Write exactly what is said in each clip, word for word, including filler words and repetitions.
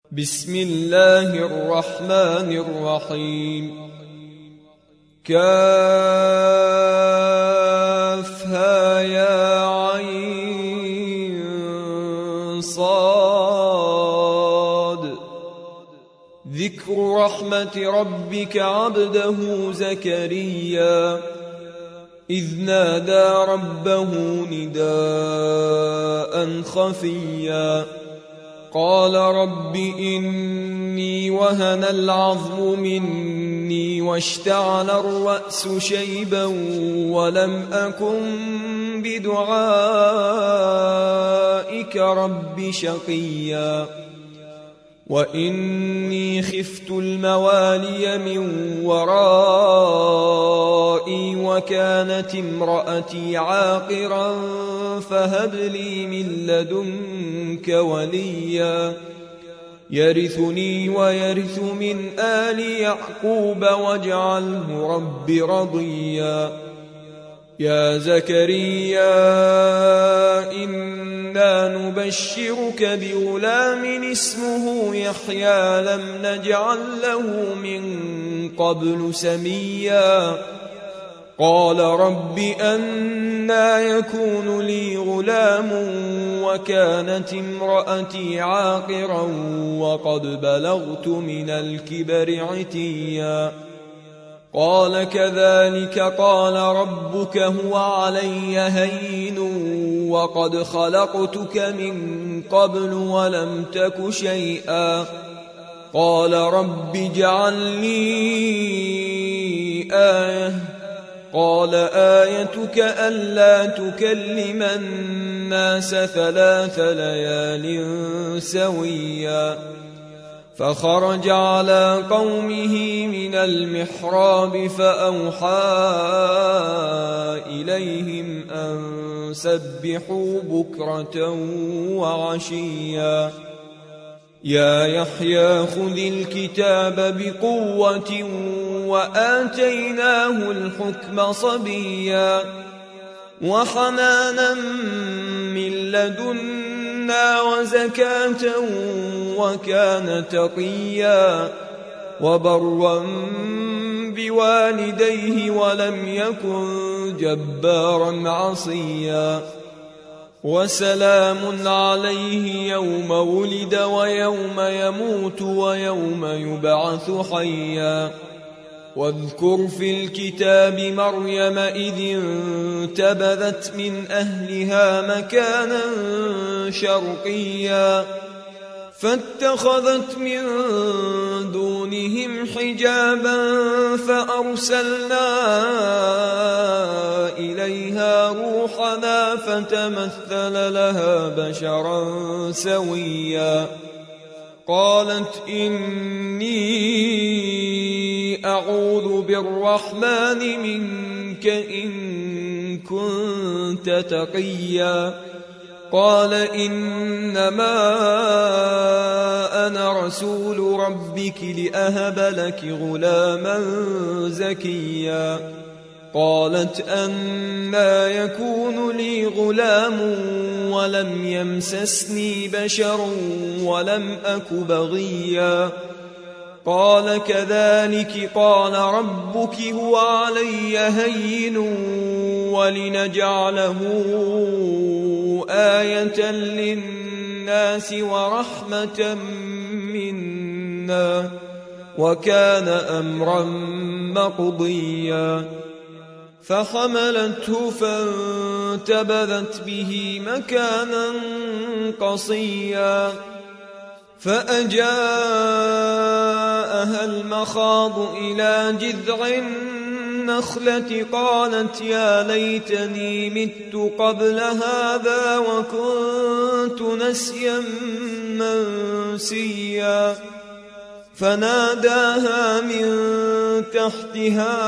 بسم الله الرحمن الرحيم. كافها يا عين صاد. ذكر رحمة ربك عبده زكريا إذ نادى ربه نداء خفيا قال رب إني وهن العظم مني واشتعل الرأس شيبا ولم أكن بدعائك رب شقيا وإني خفت الموالي من ورائي وكانت امرأتي عاقرا فهب لي من لدنك وليا يرثني ويرث من آل يعقوب واجعله رب رضيا. يا زكريا إنا نبشرك بغلام اسمه يحيى لم نجعل له من قبل سميا قال رب أنى يكون لي غلام وكانت امرأتي عاقرا وقد بلغت من الكبر عتيا قال كذلك قال ربك هو علي هين وقد خلقتك من قبل ولم تك شيئا قال رب اجعل لي آية قال آيتك ألا تكلم الناس ثلاث ليال سويا فخرج على قومه من المحراب فأوحى إليهم أن سبحوا بكرة وعشيا يا يحيى خذ الكتاب بقوة وآتيناه الحكم صبيا وحنانا من لدنا وزكاة وكان تقيا وبرا بوالديه ولم يكن جبارا عصيا وسلام عليه يوم ولد ويوم يموت ويوم يبعث حيا واذكر في الكتاب مريم إذ انتبذت من أهلها مكانا شرقيا فاتخذت من دونهم حجابا فأرسلنا إليها روحنا فتمثل لها بشرا سويا قالت إني أعوذ بالرحمن منك إن كنت تقيا قال إنما أنا رسول ربك لأهب لك غلاما زكيا قالت أنى يكون لي غلام ولم يمسسني بشر ولم أك بغيا قال كذلك قال ربك هو علي هين ولنجعله آية للناس ورحمة منا وكان أمرا مقضيا فحملته فانتبذت به مكانا قصيا فأجاءها المخاض إلى جذع النخلة قالت يا ليتني مت قبل هذا وكنت نسيا منسيا فناداها من تحتها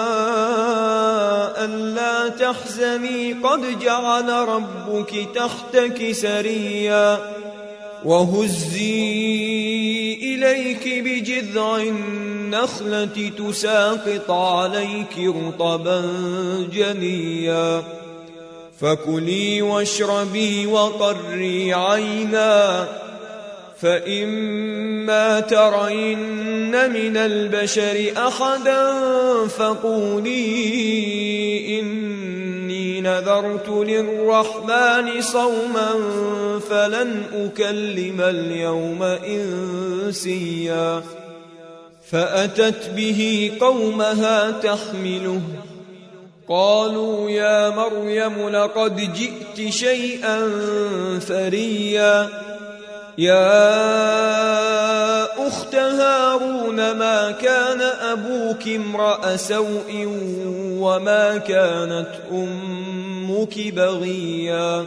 ألا تحزني قد جعل ربك تحتك سريا وهزي إليك بجذع النخلة تساقط عليك رطبا جنيا فكلي واشربي وقري عينا فإما ترين من البشر أحدا فقولي إني نذرت للرحمن صوما فلن أكلم اليوم إنسيا فأتت به قومها تحمله قالوا يا مريم لقد جئت شيئا فريا يا أخت هارون ما كان أبوك امرأ سوء وما كانت أمك بغيا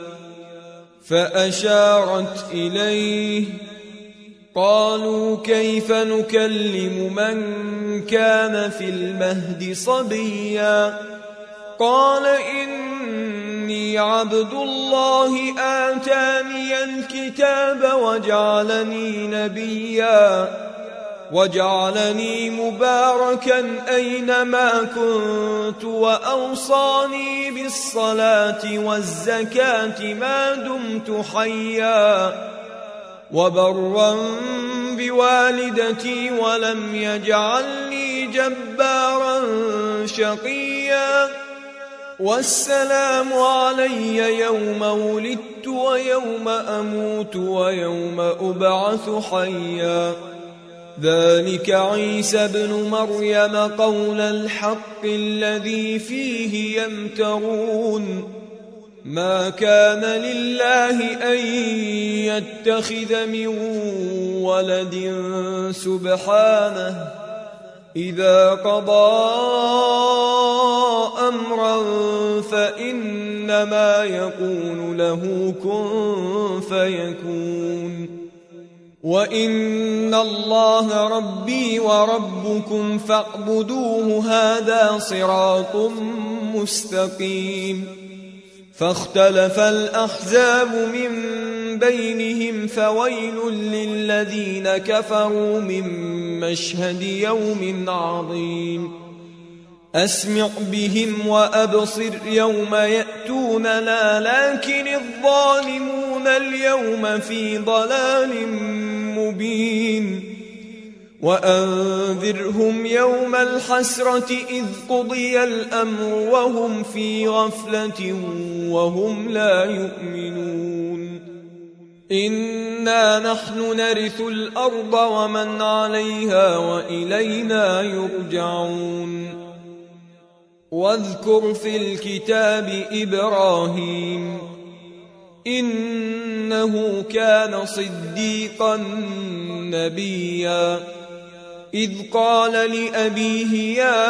فأشارت إليه قالوا كيف نكلم من كان في المهد صبيا قال إني عبد الله آتاني الكتاب وجعلني نبيا وجعلني مباركا أينما كنت وأوصاني بالصلاة والزكاة ما دمت حيا وبرا بوالدتي ولم يجعلني جبارا شقيا والسلام علي يوم ولدت ويوم أموت ويوم أبعث حيا ذلك عيسى ابن مريم قول الحق الذي فيه يمترون ما كان لله أن يتخذ من ولد سبحانه إذا قضى أمرا فإنما يقول له كن فيكون وإن الله ربي وربكم فاعبدوه هذا صراط مستقيم فاختلف الأحزاب من بينهم فويل للذين كفروا من مشهد يوم عظيم أسمع بهم وأبصر يوم يأتوننا لكن الظالمون اليوم في ضلال مبين وأنذرهم يوم الحسرة إذ قضي الأمر وهم في غفلة وهم لا يؤمنون إنا نحن نرث الأرض ومن عليها وإلينا يرجعون واذكر في الكتاب إبراهيم إنه كان صديقا نبيا إذ قال لأبيه يا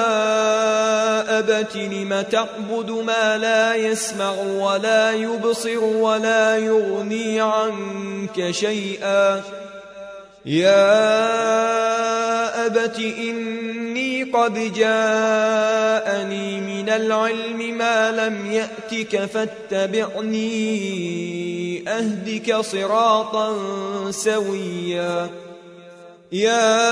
أبت لم تعبد ما لا يسمع ولا يبصر ولا يغني عنك شيئا يا أبت إني قد جاءني من العلم ما لم يأتك فاتبعني أهدك صراطا سويا يا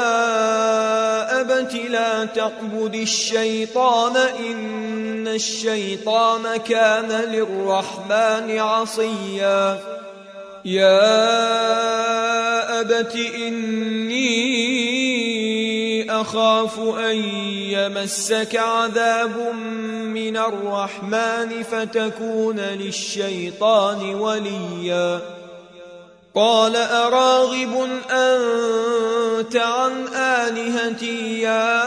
أبت لا تعبد الشيطان إن الشيطان كان للرحمن عصيا يا أبت إني أخاف أن يمسك عذاب من الرحمن فتكون للشيطان وليا قال أراغب أنت عن آلهتي يا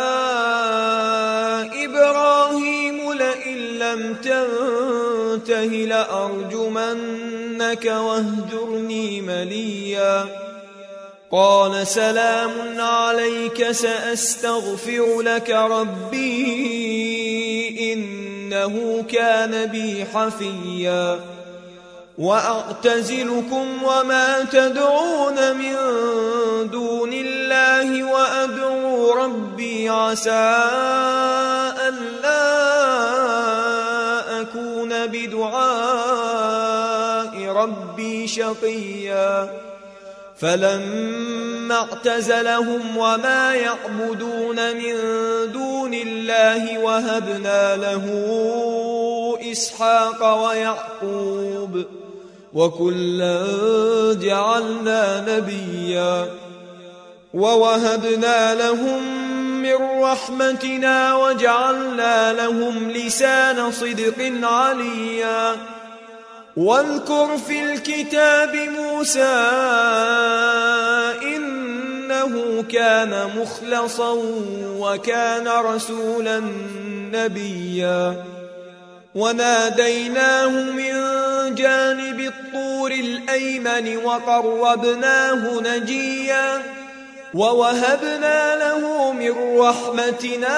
إبراهيم لئن لم تنته لأرجمنك واهجرني مليا قال سلام عليك سأستغفر لك ربي إنه كان بي حفيا وأعتزلكم وما تدعون من دون الله وأدعو ربي عسى ألا أكون بدعاء ربي شقيا فلما اعتزلهم وما يعبدون من دون الله وهبنا له إسحاق ويعقوب وكلا جعلنا نبيا ووهبنا لهم من رحمتنا وجعلنا لهم لسان صدق عليا واذكر في الكتاب موسى إنه كان مخلصا وكان رسولا نبيا وناديناه من جانب الطور الأيمن وقربناه نجيا ووهبنا له من رحمتنا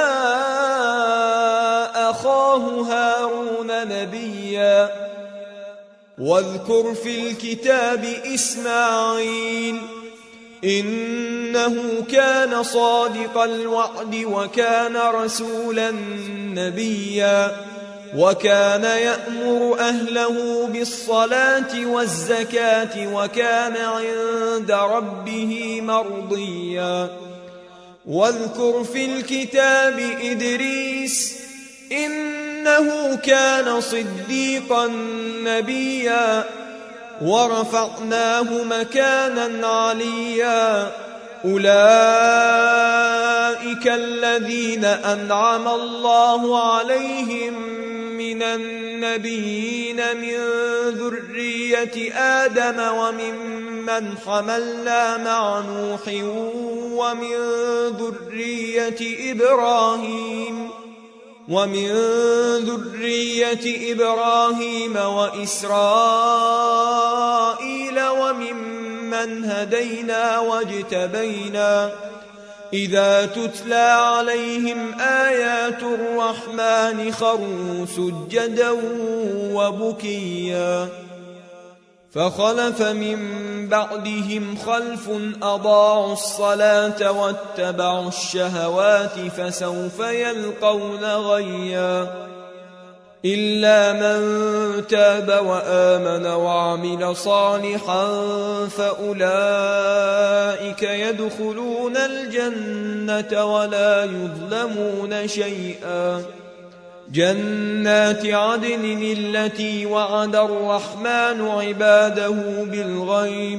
أخاه هارون نبيا واذكر في الكتاب إسماعيل إنه كان صادق الوعد وكان رسولا نبيا وكان يأمر أهله بالصلاة والزكاة وكان عند ربه مرضيا واذكر في الكتاب إدريس إنه كان صديقا نبيا ورفعناه مكانا عليا أولئك الذين أنعم الله عليهم من النبيين من ذرية آدم وممن حملنا مع نوح ومن ذرية إبراهيم ومن ذرية إبراهيم وإسرائيل وممن هدينا واجتبينا إذا تتلى عليهم آيات الرحمن خروا سجدا وبكيا فخلف من بعدهم خلف أضاعوا الصلاة واتبعوا الشهوات فسوف يلقون غيا إلا من تاب وآمن وعمل صالحا فأولئك يدخلون الجنة ولا يظلمون شيئا جنات عدن التي وعد الرحمن عباده بالغيب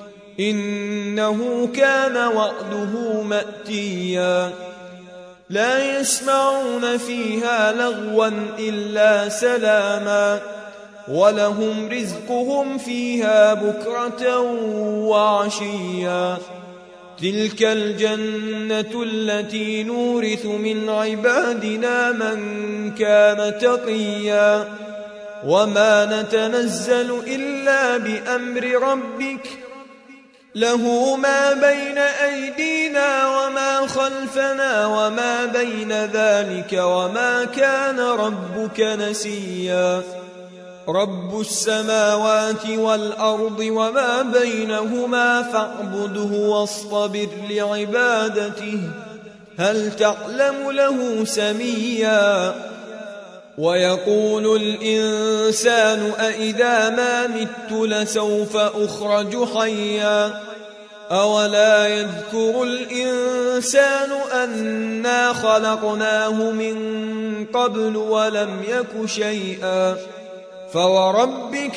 إنه كان وعده مأتيا لا يسمعون فيها لغوا إلا سلاما ولهم رزقهم فيها بكرة وعشيا تلك الجنة التي نورث من عبادنا من كان تقيا وما نتنزل إلا بأمر ربك له ما بين أيدينا وما خلفنا وما بين ذلك وما كان ربك نسيا رب السماوات والأرض وما بينهما فاعبده واصطبر لعبادته هل تعلم له سميا ويقول الإنسان أإذا ما مت لسوف أخرج حيا أولا يذكر الإنسان أنا خلقناه من قبل ولم يك شيئا فوربك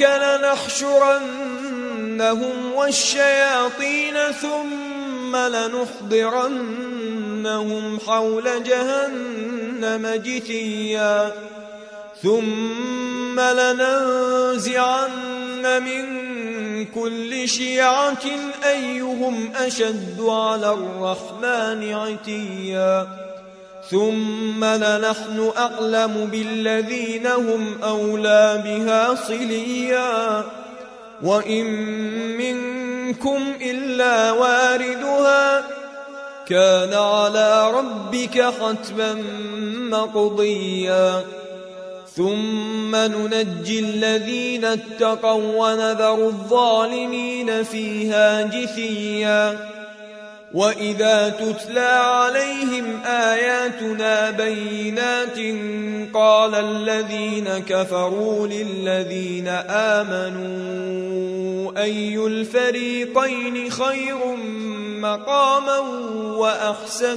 لنحشرنهم والشياطين ثم لنحضرنهم حول جهنم جثيا ثم لننزعن من كل شيعة أيهم أشد على الرحمن عتيا ثم لنحن أعلم بالذين هم أولى بها صليا وإن منكم إلا واردها كان على ربك حتما مقضيا ثم ننجي الذين اتقوا ونذر الظالمين فيها جثيا وإذا تتلى عليهم آياتنا بينات قال الذين كفروا للذين آمنوا أي الفريقين خير مقاما وأحسن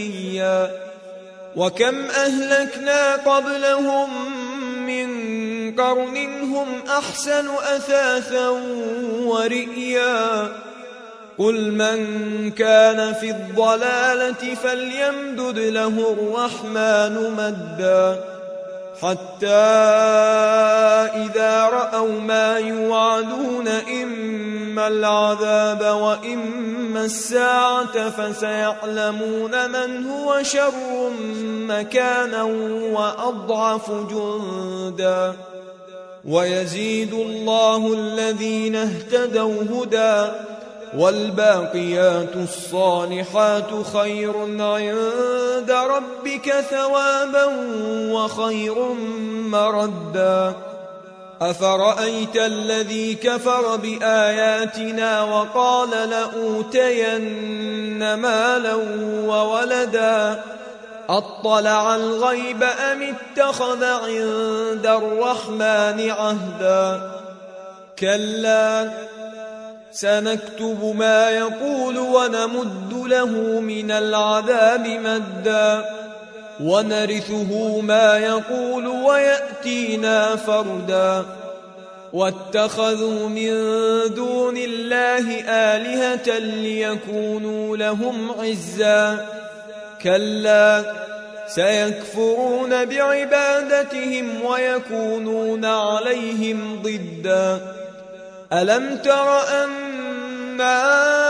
نديا وكم أهلكنا قبلهم من قرن هم أحسن أثاثا ورئيا قل من كان في الضلالة فليمدد له الرحمن مدا حتى إذا رأوا ما يوعدون إما العذاب وإما الساعة فسيعلمون من هو شر مكانا وأضعف جندا ويزيد الله الذين اهتدوا هدى والباقيات الصالحات خير عند ربك ثوابا وخير مردا أفرأيت الذي كفر بآياتنا وقال لأوتين مالا وولدا أطلع الغيب أم اتخذ عند الرحمن عهدا كلا سنكتب ما يقول ونمد له من العذاب مدا ونرثه ما يقول ويأتينا فردا واتخذوا من دون الله آلهة ليكونوا لهم عزا كلا سيكفرون بعبادتهم ويكونون عليهم ضدا ألم تر أنا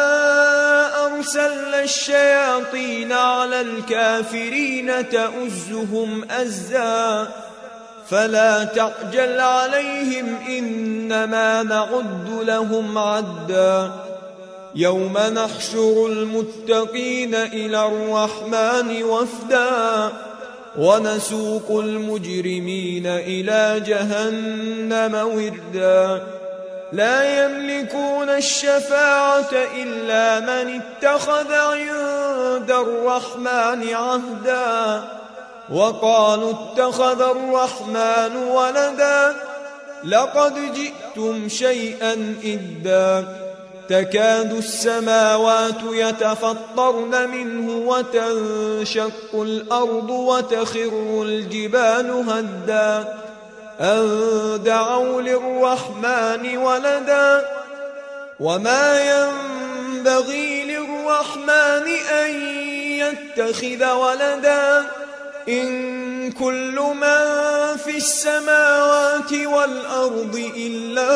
أرسلنا الشياطين على الكافرين تؤزهم أزا فلا تعجل عليهم إنما نعد لهم عدا يوم نحشر المتقين إلى الرحمن وفدا ونسوق المجرمين إلى جهنم وردا لا يملكون الشفاعة إلا من اتخذ عند الرحمن عهدا وقالوا اتخذ الرحمن ولدا لقد جئتم شيئا إدا تكاد السماوات يتفطرن منه وتنشق الأرض وتخر الجبال هدا أن دعوا للرحمن ولدا وما ينبغي للرحمن أن يتخذ ولدا إن كل من في السماوات والأرض إلا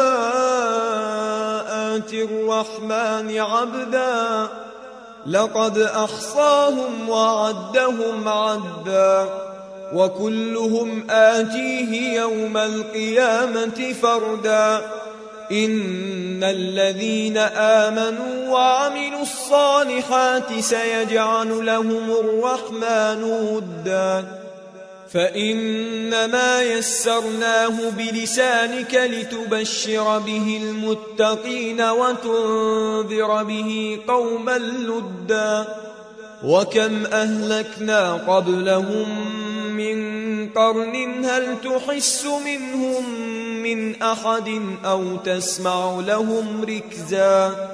آتي الرحمن عبدا لقد أحصاهم وعدهم عدا وكلهم آتيه يوم القيامة فردا إن الذين آمنوا وعملوا الصالحات سيجعل لهم الرحمن ودا فإنما يسرناه بلسانك لتبشر به المتقين وتنذر به قوما لدا وكم أهلكنا قبلهم من قرن هل تحس منهم من أحد أو تسمع لهم ركزا